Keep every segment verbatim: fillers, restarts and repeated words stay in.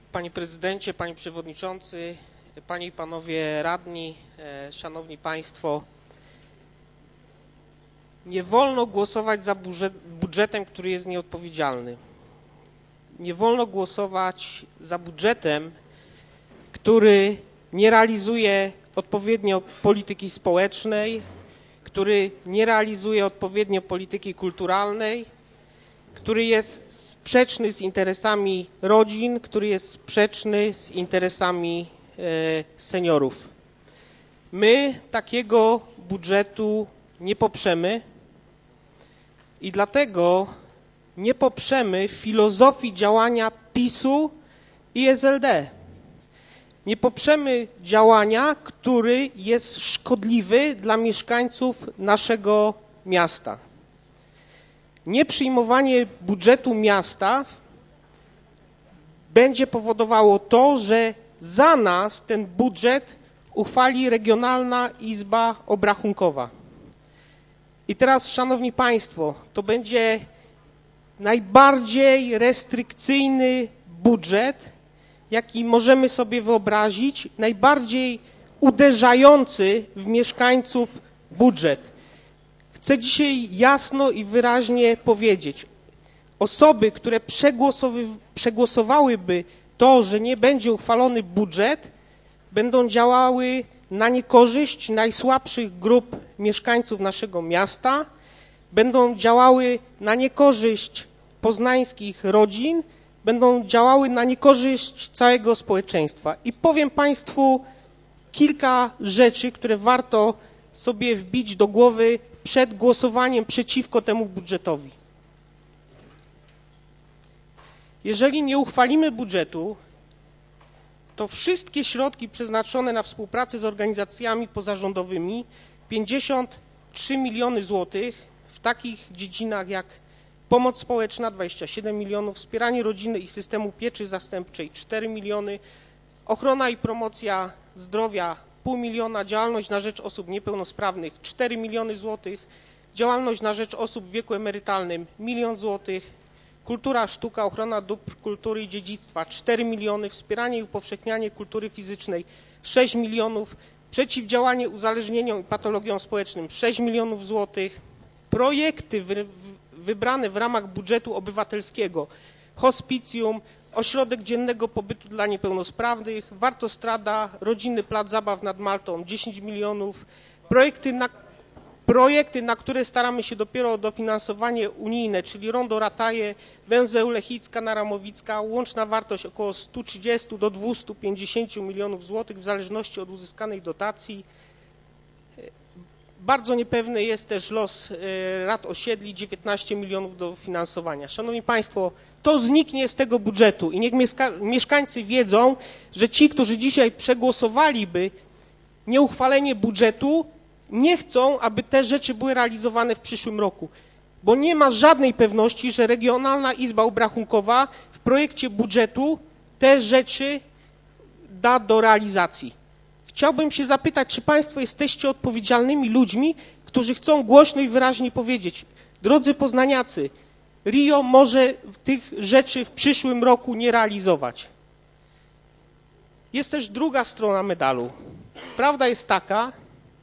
Panie Prezydencie, Panie Przewodniczący, Panie i Panowie Radni, Szanowni Państwo. Nie wolno głosować za budżetem, który jest nieodpowiedzialny. Nie wolno głosować za budżetem, który nie realizuje odpowiednio polityki społecznej, który nie realizuje odpowiednio polityki kulturalnej, który jest sprzeczny z interesami rodzin, który jest sprzeczny z interesami seniorów. My takiego budżetu nie poprzemy i dlatego nie poprzemy filozofii działania PiSu i S L D. Nie poprzemy działania, który jest szkodliwy dla mieszkańców naszego miasta. Nieprzyjmowanie budżetu miasta będzie powodowało to, że za nas ten budżet uchwali Regionalna Izba Obrachunkowa. I teraz, Szanowni Państwo, to będzie najbardziej restrykcyjny budżet, jaki możemy sobie wyobrazić, najbardziej uderzający w mieszkańców budżet. Chcę dzisiaj jasno i wyraźnie powiedzieć, osoby, które przegłosowałyby to, że nie będzie uchwalony budżet, będą działały na niekorzyść najsłabszych grup mieszkańców naszego miasta, będą działały na niekorzyść poznańskich rodzin, będą działały na niekorzyść całego społeczeństwa. I powiem Państwu kilka rzeczy, które warto sobie wbić do głowy przed głosowaniem przeciwko temu budżetowi. Jeżeli nie uchwalimy budżetu, to wszystkie środki przeznaczone na współpracę z organizacjami pozarządowymi, pięćdziesiąt trzy miliony złotych w takich dziedzinach jak pomoc społeczna dwadzieścia siedem milionów, wspieranie rodziny i systemu pieczy zastępczej cztery miliony, ochrona i promocja zdrowia pół miliona, działalność na rzecz osób niepełnosprawnych cztery miliony złotych, działalność na rzecz osób w wieku emerytalnym milion złotych, kultura, sztuka, ochrona dóbr kultury i dziedzictwa cztery miliony, wspieranie i upowszechnianie kultury fizycznej sześć milionów, przeciwdziałanie uzależnieniom i patologiom społecznym sześć milionów złotych, projekty wy, wybrane w ramach budżetu obywatelskiego, hospicjum, ośrodek dziennego pobytu dla niepełnosprawnych, Wartostrada, rodzinny plac zabaw nad Maltą dziesięć milionów, projekty na Projekty, na które staramy się dopiero o dofinansowanie unijne, czyli Rondo Rataje, węzeł Lechicka, Naramowicka, łączna wartość około stu trzydziestu do dwustu pięćdziesięciu milionów złotych w zależności od uzyskanej dotacji. Bardzo niepewny jest też los rad osiedli, dziewiętnaście milionów do finansowania. Szanowni Państwo, to zniknie z tego budżetu i niech mieszkańcy wiedzą, że ci, którzy dzisiaj przegłosowaliby nieuchwalenie budżetu, nie chcą, aby te rzeczy były realizowane w przyszłym roku, bo nie ma żadnej pewności, że Regionalna Izba Obrachunkowa w projekcie budżetu te rzeczy da do realizacji. Chciałbym się zapytać, czy Państwo jesteście odpowiedzialnymi ludźmi, którzy chcą głośno i wyraźnie powiedzieć: drodzy poznaniacy, Rio może tych rzeczy w przyszłym roku nie realizować. Jest też druga strona medalu. Prawda jest taka,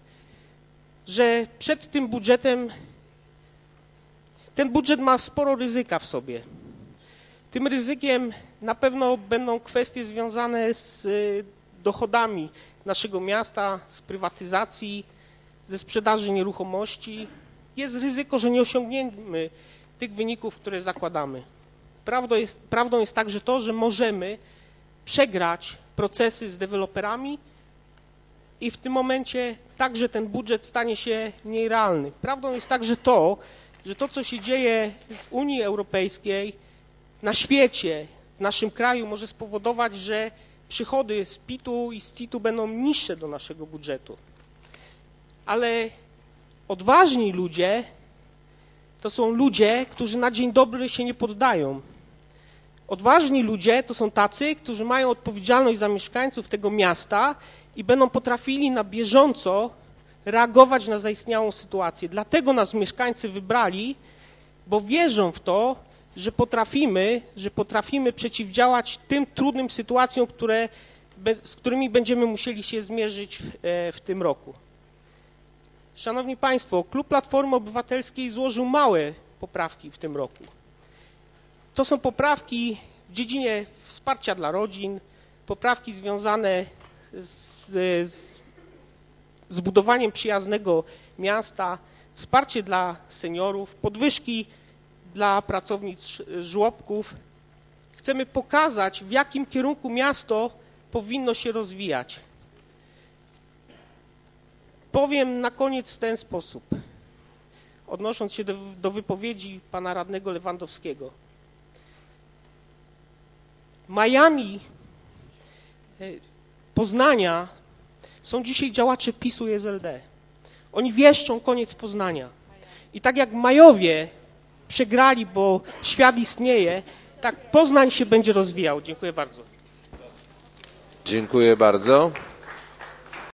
że przed tym budżetem, ten budżet ma sporo ryzyka w sobie. Tym ryzykiem na pewno będą kwestie związane z dochodami naszego miasta, z prywatyzacji, ze sprzedaży nieruchomości. Jest ryzyko, że nie osiągniemy tych wyników, które zakładamy. Prawdą jest, prawdą jest także to, że możemy przegrać procesy z deweloperami i w tym momencie także ten budżet stanie się nierealny. Prawdą jest także to, że to, co się dzieje w Unii Europejskiej, na świecie, w naszym kraju, może spowodować, że przychody z pitu i z citu będą niższe do naszego budżetu. Ale odważni ludzie to są ludzie, którzy na dzień dobry się nie poddają. Odważni ludzie to są tacy, którzy mają odpowiedzialność za mieszkańców tego miasta i będą potrafili na bieżąco reagować na zaistniałą sytuację. Dlatego nas mieszkańcy wybrali, bo wierzą w to, że potrafimy, że potrafimy przeciwdziałać tym trudnym sytuacjom, które, z którymi będziemy musieli się zmierzyć w, w tym roku. Szanowni Państwo, Klub Platformy Obywatelskiej złożył małe poprawki w tym roku. To są poprawki w dziedzinie wsparcia dla rodzin, poprawki związane z, z, z budowaniem przyjaznego miasta, wsparcie dla seniorów, podwyżki dla pracownic żłobków. Chcemy pokazać, w jakim kierunku miasto powinno się rozwijać. Powiem na koniec w ten sposób, odnosząc się do, do wypowiedzi pana radnego Lewandowskiego. Miami, Poznania są dzisiaj działacze PiSu i S L D. Oni wieszczą koniec Poznania. I tak jak Majowie przegrali, bo świat istnieje, tak Poznań się będzie rozwijał. Dziękuję bardzo. Dziękuję bardzo.